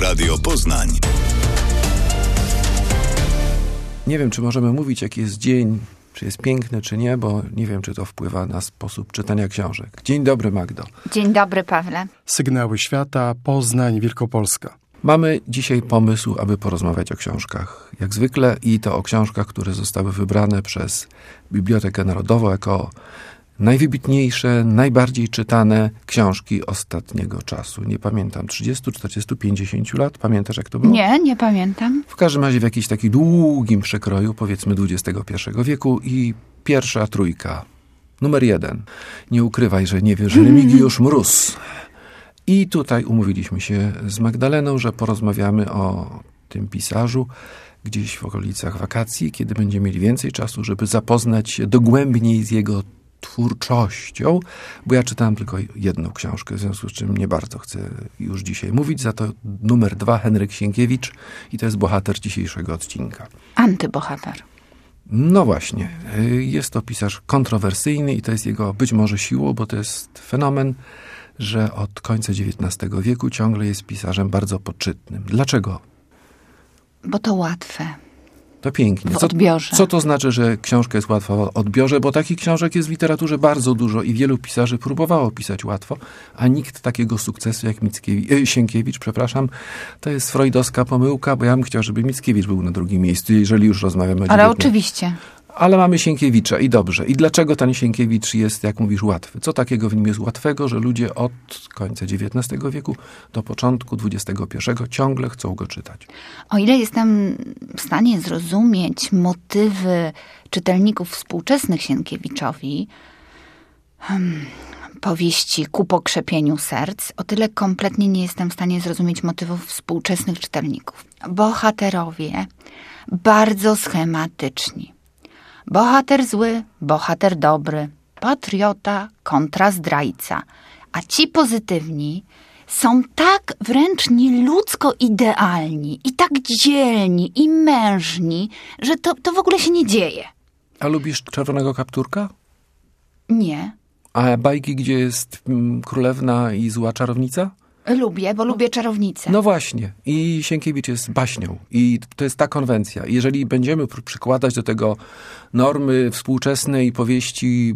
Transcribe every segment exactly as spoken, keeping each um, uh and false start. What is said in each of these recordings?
Radio Poznań. Nie wiem, czy możemy mówić, jaki jest dzień, czy jest piękny, czy nie, bo nie wiem, czy to wpływa na sposób czytania książek. Dzień dobry, Magdo. Dzień dobry, Pawle. Sygnały świata, Poznań, Wielkopolska. Mamy dzisiaj pomysł, aby porozmawiać o książkach. Jak zwykle i to o książkach, które zostały wybrane przez Bibliotekę Narodową jako najwybitniejsze, najbardziej czytane książki ostatniego czasu. Nie pamiętam, trzydziestu, czterdziestu, pięćdziesięciu lat? Pamiętasz, jak to było? Nie, nie pamiętam. W każdym razie w jakimś takim długim przekroju, powiedzmy dwudziestego pierwszego wieku, i pierwsza trójka, numer jeden. Nie ukrywaj, że nie wiesz, Remigiusz Mróz. I tutaj umówiliśmy się z Magdaleną, że porozmawiamy o tym pisarzu gdzieś w okolicach wakacji, kiedy będziemy mieli więcej czasu, żeby zapoznać się dogłębniej z jego twórczością, bo ja czytałem tylko jedną książkę, w związku z czym nie bardzo chcę już dzisiaj mówić. Za to numer dwa, Henryk Sienkiewicz, i to jest bohater dzisiejszego odcinka. Antybohater. No właśnie. Jest to pisarz kontrowersyjny i to jest jego być może siłą, bo to jest fenomen, że od końca dziewiętnastego wieku ciągle jest pisarzem bardzo poczytnym. Dlaczego? Bo to łatwe. To pięknie. W Co, odbiorze. co to znaczy, że książka jest łatwa w odbiorze? Bo takich książek jest w literaturze bardzo dużo i wielu pisarzy próbowało pisać łatwo, a nikt takiego sukcesu jak Mickiewicz, e, Sienkiewicz, przepraszam, to jest freudowska pomyłka, bo ja bym chciał, żeby Mickiewicz był na drugim miejscu, jeżeli już rozmawiamy o Ale dziewiętnastym. oczywiście. Ale mamy Sienkiewicza i dobrze. I dlaczego ten Sienkiewicz jest, jak mówisz, łatwy? Co takiego w nim jest łatwego, że ludzie od końca dziewiętnastego wieku do początku dwudziestego pierwszego ciągle chcą go czytać? O ile jestem w stanie zrozumieć motywy czytelników współczesnych Sienkiewiczowi, hmm, powieści Ku pokrzepieniu serc, o tyle kompletnie nie jestem w stanie zrozumieć motywów współczesnych czytelników. Bohaterowie bardzo schematyczni. Bohater zły, bohater dobry, patriota kontra zdrajca. A ci pozytywni są tak wręcz nieludzko idealni i tak dzielni i mężni, że to, to w ogóle się nie dzieje. A lubisz Czerwonego Kapturka? Nie. A bajki, gdzie jest mm, królewna i zła czarownica? Lubię, bo lubię czarownicę. No właśnie. I Sienkiewicz jest baśnią. I to jest ta konwencja. Jeżeli będziemy pr- przykładać do tego normy współczesnej powieści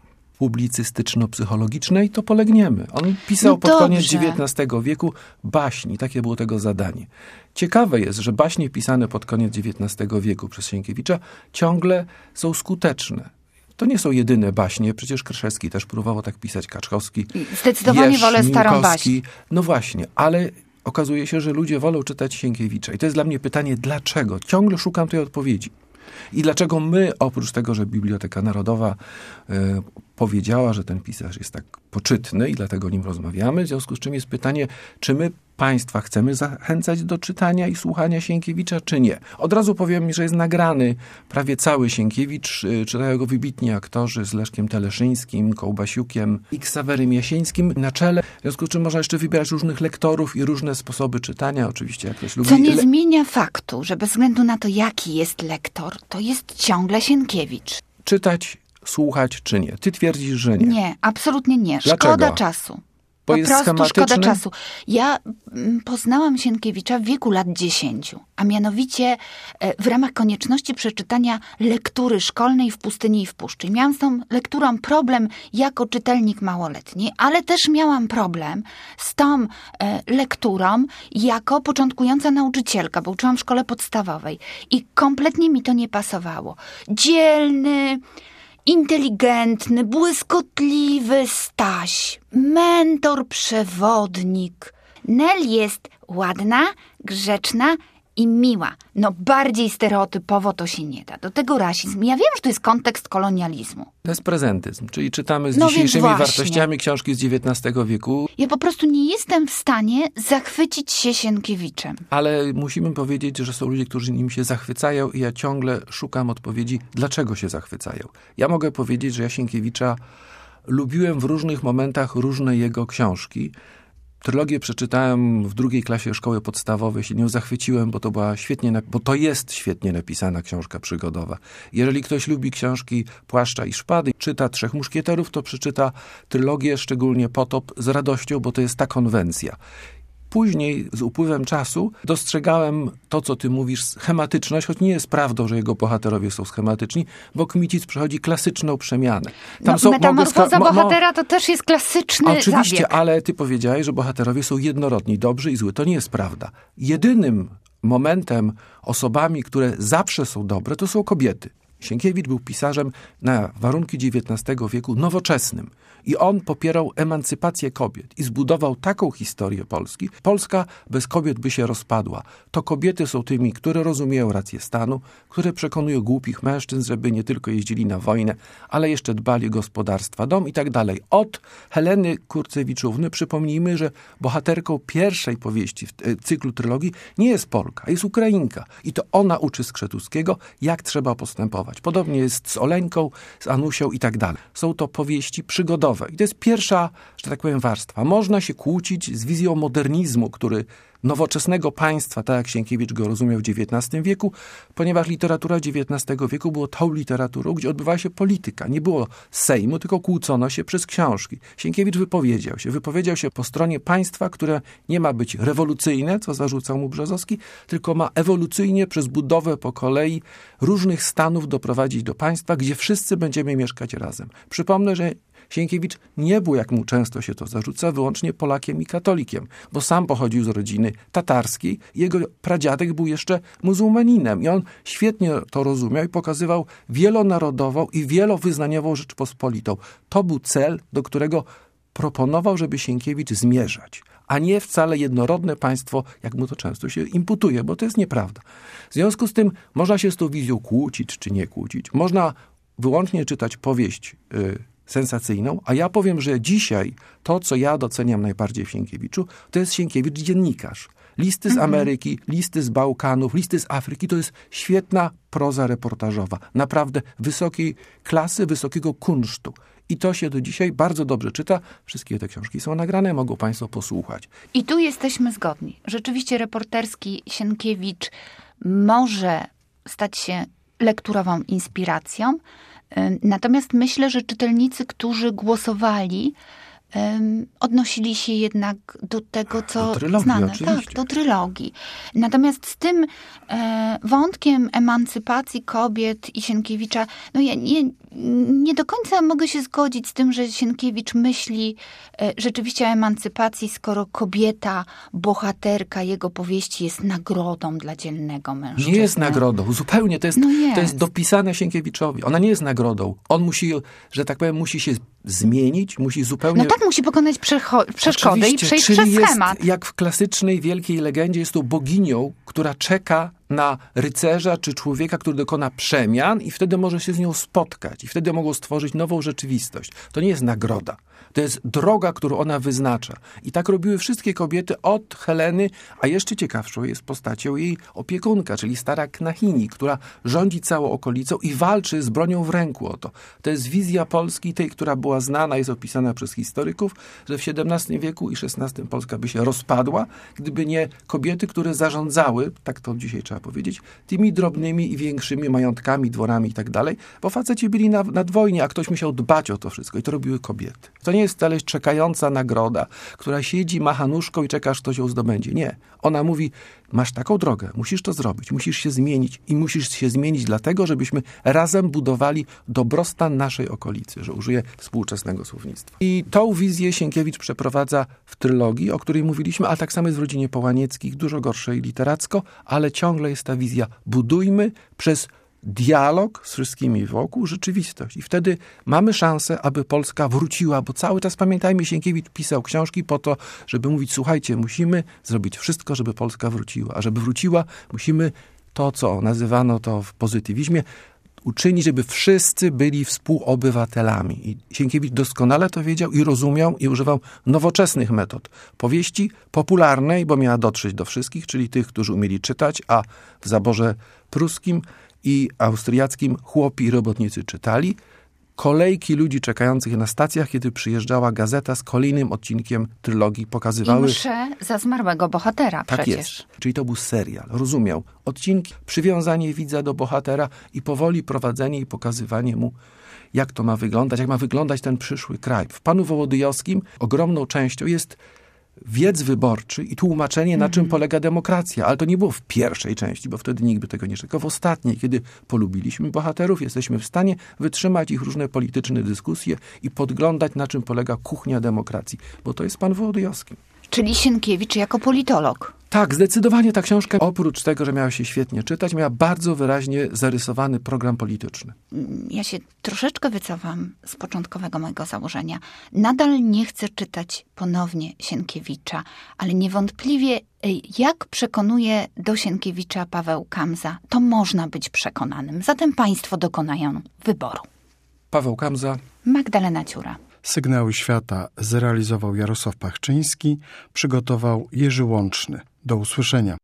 publicystyczno-psychologicznej, to polegniemy. On pisał No pod dobrze. koniec dziewiętnastego wieku baśni. Takie było tego zadanie. Ciekawe jest, że baśnie pisane pod koniec dziewiętnastego wieku przez Sienkiewicza ciągle są skuteczne. To nie są jedyne baśnie, przecież Kraszewski też próbował tak pisać, Kaczkowski. Zdecydowanie wolę starą baśń. No właśnie, ale okazuje się, że ludzie wolą czytać Sienkiewicza. I to jest dla mnie pytanie, dlaczego? Ciągle szukam tej odpowiedzi. I dlaczego my, oprócz tego, że Biblioteka Narodowa e, powiedziała, że ten pisarz jest tak poczytny i dlatego o nim rozmawiamy, w związku z czym jest pytanie, czy my państwa chcemy zachęcać do czytania i słuchania Sienkiewicza, czy nie. Od razu powiem, że jest nagrany prawie cały Sienkiewicz, czytają go wybitni aktorzy z Leszkiem Teleszyńskim, Kołbasiukiem i Ksawerym Jasińskim na czele, w związku z czym można jeszcze wybierać różnych lektorów i różne sposoby czytania, oczywiście jak ktoś lubi. Co nie Le- zmienia faktu, że bez względu na to, jaki jest lektor, to jest ciągle Sienkiewicz. czytać, słuchać, czy nie. Ty twierdzisz, że nie. Nie, absolutnie nie. Szkoda Dlaczego? czasu. Bo Po jest prostu schematyczny? szkoda czasu. Ja mm, poznałam Sienkiewicza w wieku lat dziesięciu, a mianowicie e, w ramach konieczności przeczytania lektury szkolnej w pustyni i w puszczy. Miałam z tą lekturą problem jako czytelnik małoletni, ale też miałam problem z tą e, lekturą jako początkująca nauczycielka, bo uczyłam w szkole podstawowej i kompletnie mi to nie pasowało. Dzielny, inteligentny, błyskotliwy Staś, mentor, przewodnik. Nel jest ładna, grzeczna i miła. No bardziej stereotypowo to się nie da. Do tego rasizm. Ja wiem, że to jest kontekst kolonializmu. To jest prezentyzm, czyli czytamy z No więc dzisiejszymi właśnie. wartościami książki z dziewiętnastego wieku, Ja po prostu nie jestem w stanie zachwycić się Sienkiewiczem. ale musimy powiedzieć, że są ludzie, którzy nim się zachwycają i ja ciągle szukam odpowiedzi, dlaczego się zachwycają. Ja mogę powiedzieć, że ja Sienkiewicza lubiłem w różnych momentach różne jego książki. Trylogię przeczytałem w drugiej klasie szkoły podstawowej, się nią zachwyciłem, bo to była świetnie, bo to jest świetnie napisana książka przygodowa. Jeżeli ktoś lubi książki Płaszcza i Szpady, czyta Trzech Muszkieterów, to przeczyta trylogię, szczególnie Potop, z radością, bo to jest ta konwencja. później, z upływem czasu, dostrzegałem to, co ty mówisz, schematyczność, choć nie jest prawdą, że jego bohaterowie są schematyczni, bo Kmicic przechodzi klasyczną przemianę. Tam no, są, metamorfoza mogę, bohatera to też jest klasyczny Oczywiście, zabieg. ale ty powiedziałeś, że bohaterowie są jednorodni, dobrzy i zły. To nie jest prawda. Jedynym momentem, osobami, które zawsze są dobre, to są kobiety. Sienkiewicz był pisarzem na warunki dziewiętnastego wieku nowoczesnym. I on popierał emancypację kobiet i zbudował taką historię Polski. Polska bez kobiet by się rozpadła. To kobiety są tymi, które rozumieją rację stanu, które przekonują głupich mężczyzn, żeby nie tylko jeździli na wojnę, ale jeszcze dbali o gospodarstwa, dom i tak dalej. Od Heleny Kurcewiczówny przypomnijmy, że bohaterką pierwszej powieści w cyklu trylogii nie jest Polka, jest Ukrainka. I to ona uczy Skrzetuckiego, jak trzeba postępować. Podobnie jest z Oleńką, z Anusią i tak dalej. Są to powieści przygodowe. I to jest pierwsza, że tak powiem, warstwa. Można się kłócić z wizją modernizmu, który nowoczesnego państwa, tak jak Sienkiewicz go rozumiał w dziewiętnastym wieku, ponieważ literatura dziewiętnastego wieku była tą literaturą, gdzie odbywała się polityka. Nie było Sejmu, tylko kłócono się przez książki. Sienkiewicz wypowiedział się. Wypowiedział się po stronie państwa, które nie ma być rewolucyjne, co zarzucał mu Brzozowski, tylko ma ewolucyjnie przez budowę po kolei różnych stanów doprowadzić do państwa, gdzie wszyscy będziemy mieszkać razem. Przypomnę, że Sienkiewicz nie był, jak mu często się to zarzuca, wyłącznie Polakiem i katolikiem, bo sam pochodził z rodziny tatarskiej. Jego pradziadek był jeszcze muzułmaninem i on świetnie to rozumiał i pokazywał wielonarodową i wielowyznaniową Rzeczpospolitą. To był cel, do którego proponował, żeby Sienkiewicz zmierzać, a nie wcale jednorodne państwo, jak mu to często się imputuje, bo to jest nieprawda. W związku z tym można się z tą wizją kłócić czy nie kłócić. Można wyłącznie czytać powieść yy, sensacyjną, a ja powiem, że dzisiaj to, co ja doceniam najbardziej w Sienkiewiczu, to jest Sienkiewicz dziennikarz. Listy z Ameryki, listy z Bałkanów, listy z Afryki, to jest świetna proza reportażowa. Naprawdę wysokiej klasy, wysokiego kunsztu. I to się do dzisiaj bardzo dobrze czyta. Wszystkie te książki są nagrane, mogą państwo posłuchać. I tu jesteśmy zgodni. Rzeczywiście reporterski Sienkiewicz może stać się lekturową inspiracją. Natomiast myślę, że czytelnicy, którzy głosowali, um, odnosili się jednak do tego, co do trylogii, znane. oczywiście. Tak, do trylogii. Natomiast z tym e, wątkiem emancypacji kobiet i Sienkiewicza, no ja nie, nie do końca mogę się zgodzić z tym, że Sienkiewicz myśli e, rzeczywiście o emancypacji, skoro kobieta, bohaterka jego powieści jest nagrodą dla dzielnego mężczyzny. Nie jest nagrodą, zupełnie. To jest, no jest. to jest dopisane Sienkiewiczowi. Ona nie jest nagrodą. On musi, że tak powiem, musi się zmienić, musi zupełnie... No tak, musi pokonać przecho- przeszkody Oczywiście, i przejść czyli przez jest, schemat. jak w klasycznej wielkiej legendzie, jest to boginią, która czeka na rycerza czy człowieka, który dokona przemian i wtedy może się z nią spotkać i wtedy mogą stworzyć nową rzeczywistość. To nie jest nagroda. To jest droga, którą ona wyznacza. I tak robiły wszystkie kobiety od Heleny, a jeszcze ciekawszą jest postacią jej opiekunka, czyli stara Knachini, która rządzi całą okolicą i walczy z bronią w ręku o to. To jest wizja Polski, tej, która była znana, jest opisana przez historyków, że w siedemnastym wieku i szesnastym Polska by się rozpadła, gdyby nie kobiety, które zarządzały, tak to dzisiaj trzeba powiedzieć, tymi drobnymi i większymi majątkami, dworami i tak dalej, bo faceci byli na, nad wojnie, a ktoś musiał dbać o to wszystko i to robiły kobiety. To nie jest wcale czekająca nagroda, która siedzi, macha nóżką i czeka, aż ktoś ją zdobędzie. Nie. Ona mówi, masz taką drogę, musisz to zrobić, musisz się zmienić i musisz się zmienić dlatego, żebyśmy razem budowali dobrostan naszej okolicy, że użyję współczesnego słownictwa. I tą wizję Sienkiewicz przeprowadza w trylogii, o której mówiliśmy, a tak samo jest w Rodzinie Połanieckich, dużo gorszej literacko, ale ciągle jest ta wizja, budujmy przez dialog z wszystkimi wokół rzeczywistość. I wtedy mamy szansę, aby Polska wróciła, bo cały czas, pamiętajmy, Sienkiewicz pisał książki po to, żeby mówić, słuchajcie, musimy zrobić wszystko, żeby Polska wróciła. A żeby wróciła, musimy to, co nazywano to w pozytywizmie, uczynić, żeby wszyscy byli współobywatelami. I Sienkiewicz doskonale to wiedział i rozumiał i używał nowoczesnych metod. Powieści popularnej, bo miała dotrzeć do wszystkich, czyli tych, którzy umieli czytać, a w zaborze pruskim i austriackim chłopi i robotnicy czytali. Kolejki ludzi czekających na stacjach, kiedy przyjeżdżała gazeta z kolejnym odcinkiem trylogii, pokazywały... I mszę za zmarłego bohatera tak przecież. Jest. Czyli to był serial. Rozumiał. Odcinki, przywiązanie widza do bohatera i powoli prowadzenie i pokazywanie mu, jak to ma wyglądać, jak ma wyglądać ten przyszły kraj. W Panu Wołodyjowskim ogromną częścią jest wiec wyborczy i tłumaczenie, na czym polega demokracja. Ale to nie było w pierwszej części, bo wtedy nikt by tego nie szedł. Tylko w ostatniej, kiedy polubiliśmy bohaterów, jesteśmy w stanie wytrzymać ich różne polityczne dyskusje i podglądać, na czym polega kuchnia demokracji. Bo to jest pan Wołodyjowski. Czyli Sienkiewicz jako politolog. Tak, zdecydowanie ta książka, oprócz tego, że miała się świetnie czytać, miała bardzo wyraźnie zarysowany program polityczny. Ja się troszeczkę wycofam z początkowego mojego założenia. Nadal nie chcę czytać ponownie Sienkiewicza, ale niewątpliwie jak przekonuje do Sienkiewicza Paweł Kamza, to można być przekonanym. Zatem państwo dokonają wyboru. Paweł Kamza. Magdalena Ciura. Sygnały świata zrealizował Jarosław Pachczyński, przygotował Jerzy Łączny. Do usłyszenia.